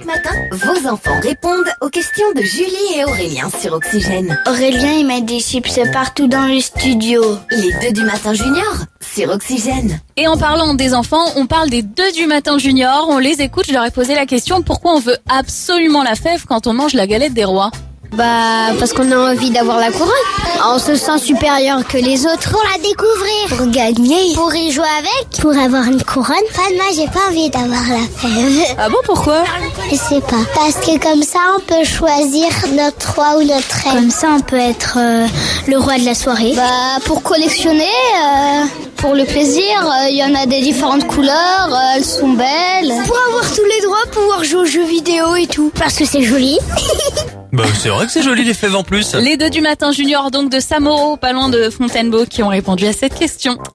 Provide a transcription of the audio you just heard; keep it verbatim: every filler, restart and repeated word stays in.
Chaque matin, vos enfants répondent aux questions de Julie et Aurélien sur Oxygène. Aurélien, il met des chips partout dans le studio. Les deux du matin junior sur Oxygène. Et en parlant des enfants, on parle des deux du matin junior. On les écoute, je leur ai posé la question pourquoi on veut absolument la fève quand on mange la galette des rois. Bah, parce qu'on a envie d'avoir la couronne. On se sent supérieur que les autres. Pour la découvrir. Pour gagner. Pour y jouer avec. Pour avoir une couronne. Enfin, moi, j'ai pas envie d'avoir la fève. Ah bon, pourquoi? Je sais pas. Parce que comme ça, on peut choisir notre roi ou notre reine. Comme ça, on peut être euh, le roi de la soirée. Bah, pour collectionner, euh, pour le plaisir, il euh, y en a des différentes couleurs, euh, elles sont belles. Pour avoir tous les droits, pouvoir jouer aux jeux vidéo et tout. Parce que c'est joli. Bah c'est vrai que c'est joli les fèves en plus. Les deux du matin junior donc de Samoro, pas loin de Fontainebleau, qui ont répondu à cette question.